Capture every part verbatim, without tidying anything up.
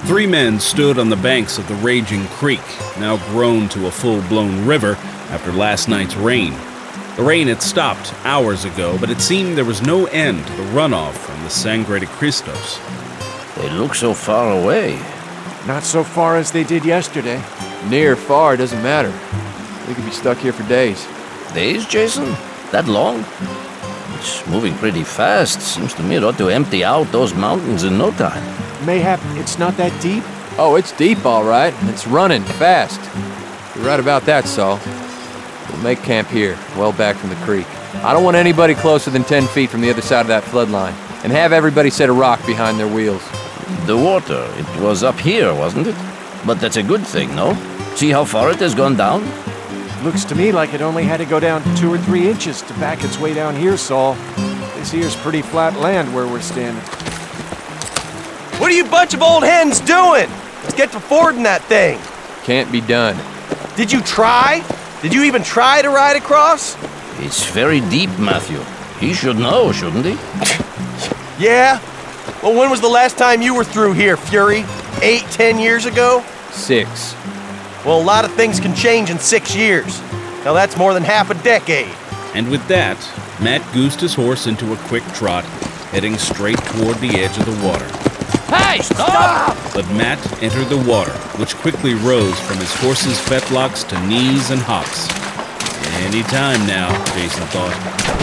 three men stood on the banks of the raging creek, now grown to a full-blown river after last night's rain. The rain had stopped hours ago, but it seemed there was no end to the runoff from the Sangre de Cristos. They look so far away. Not so far as they did yesterday. Near or far, doesn't matter. We could be stuck here for days. Days, Jason? That long? It's moving pretty fast. Seems to me it ought to empty out those mountains in no time. Mayhap it's not that deep? Oh, it's deep, all right. It's running fast. You're right about that, Saul. We'll make camp here, well back from the creek. I don't want anybody closer than ten feet from the other side of that flood line. And have everybody set a rock behind their wheels. The water, it was up here, wasn't it? But that's a good thing, no? See how far it has gone down? Looks to me like it only had to go down two or three inches to back its way down here, Saul. This here's pretty flat land where we're standing. What are you bunch of old hens doing? Let's get to fording that thing. Can't be done. Did you try? Did you even try to ride across? It's very deep, Matthew. He should know, shouldn't he? Yeah? Well, when was the last time you were through here, Fury? Eight, ten years ago? Six. Well, a lot of things can change in six years. Now that's more than half a decade. And with that, Matt goosed his horse into a quick trot, heading straight toward the edge of the water. Hey, stop! But Matt entered the water, which quickly rose from his horse's fetlocks to knees and hops. Any time now, Jason thought.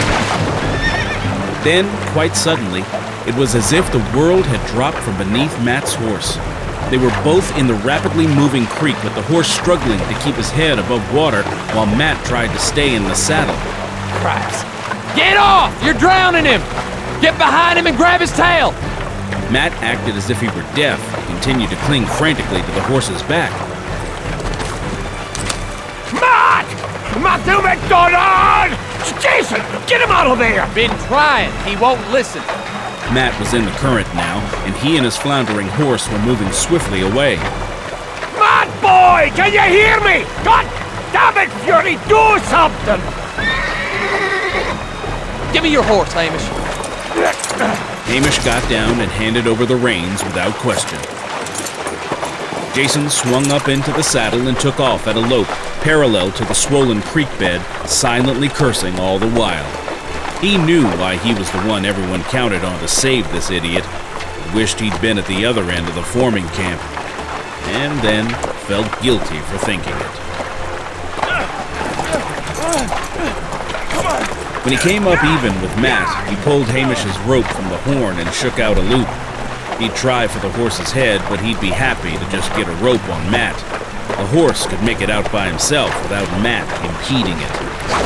Then, quite suddenly, it was as if the world had dropped from beneath Matt's horse. They were both in the rapidly moving creek, with the horse struggling to keep his head above water while Matt tried to stay in the saddle. Christ. Get off! You're drowning him! Get behind him and grab his tail! Matt acted as if he were deaf and continued to cling frantically to the horse's back. Matt! Matthew McDonald! Jason, get him out of there! Been trying. He won't listen. Matt was in the current now, and he and his floundering horse were moving swiftly away. Matt boy, can you hear me? God damn it, Fury, do something! Give me your horse, Hamish. Hamish got down and handed over the reins without question. Jason swung up into the saddle and took off at a lope, parallel to the swollen creek bed, silently cursing all the while. He knew why he was the one everyone counted on to save this idiot, but wished he'd been at the other end of the forming camp, and then felt guilty for thinking it. When he came up even with Matt, he pulled Hamish's rope from the horn and shook out a loop. He'd try for the horse's head, but he'd be happy to just get a rope on Matt. The horse could make it out by himself without Matt impeding it.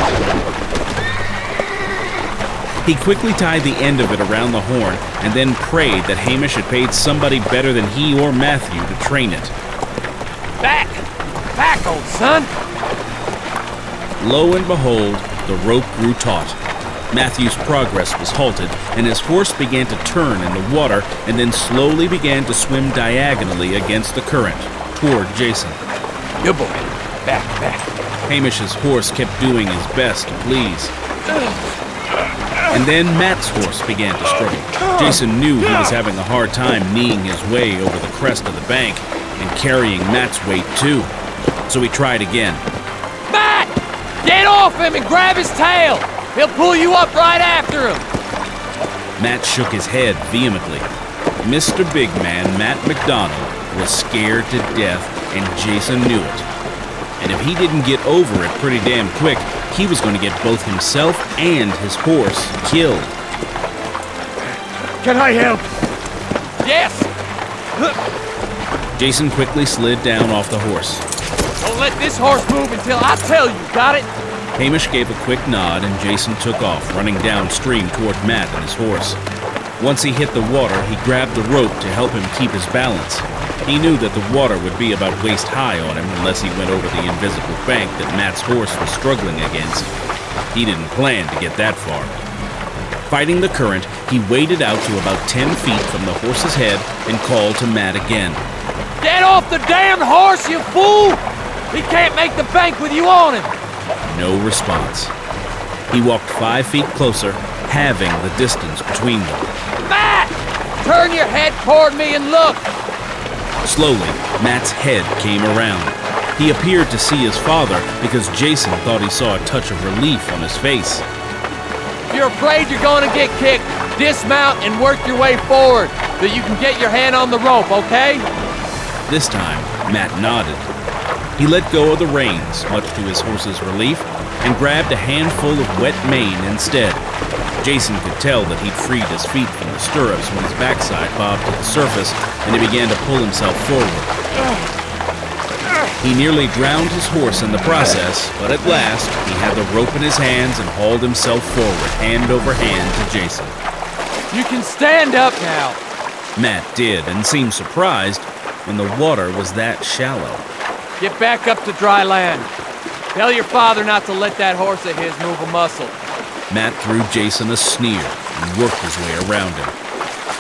He quickly tied the end of it around the horn and then prayed that Hamish had paid somebody better than he or Matthew to train it. Back! Back, old son! Lo and behold, the rope grew taut. Matthew's progress was halted, and his horse began to turn in the water and then slowly began to swim diagonally against the current, toward Jason. Good boy. Back, back. Hamish's horse kept doing his best to please. And then Matt's horse began to struggle. Jason knew he was having a hard time kneeing his way over the crest of the bank and carrying Matt's weight too. So he tried again. Matt! Get off him and grab his tail! He'll pull you up right after him! Matt shook his head vehemently. Mister Big Man, Matt McDonald, was scared to death, and Jason knew it. And if he didn't get over it pretty damn quick, he was going to get both himself and his horse killed. Can I help? Yes! Jason quickly slid down off the horse. Don't let this horse move until I tell you, got it? Hamish gave a quick nod and Jason took off, running downstream toward Matt and his horse. Once he hit the water, he grabbed the rope to help him keep his balance. He knew that the water would be about waist high on him unless he went over the invisible bank that Matt's horse was struggling against. He didn't plan to get that far. Fighting the current, he waded out to about ten feet from the horse's head and called to Matt again. Get off the damned horse, you fool! He can't make the bank with you on him! No response. He walked five feet closer, halving the distance between them. Matt! Turn your head toward me and look! Slowly, Matt's head came around. He appeared to see his father because Jason thought he saw a touch of relief on his face. If you're afraid you're going to get kicked, dismount and work your way forward so you can get your hand on the rope, okay? This time, Matt nodded. He let go of the reins, much to his horse's relief, and grabbed a handful of wet mane instead. Jason could tell that he'd freed his feet from the stirrups when his backside bobbed to the surface and he began to pull himself forward. He nearly drowned his horse in the process, but at last he had the rope in his hands and hauled himself forward, hand over hand to Jason. You can stand up now. Matt did, and seemed surprised when the water was that shallow. Get back up to dry land. Tell your father not to let that horse of his move a muscle. Matt threw Jason a sneer and worked his way around him.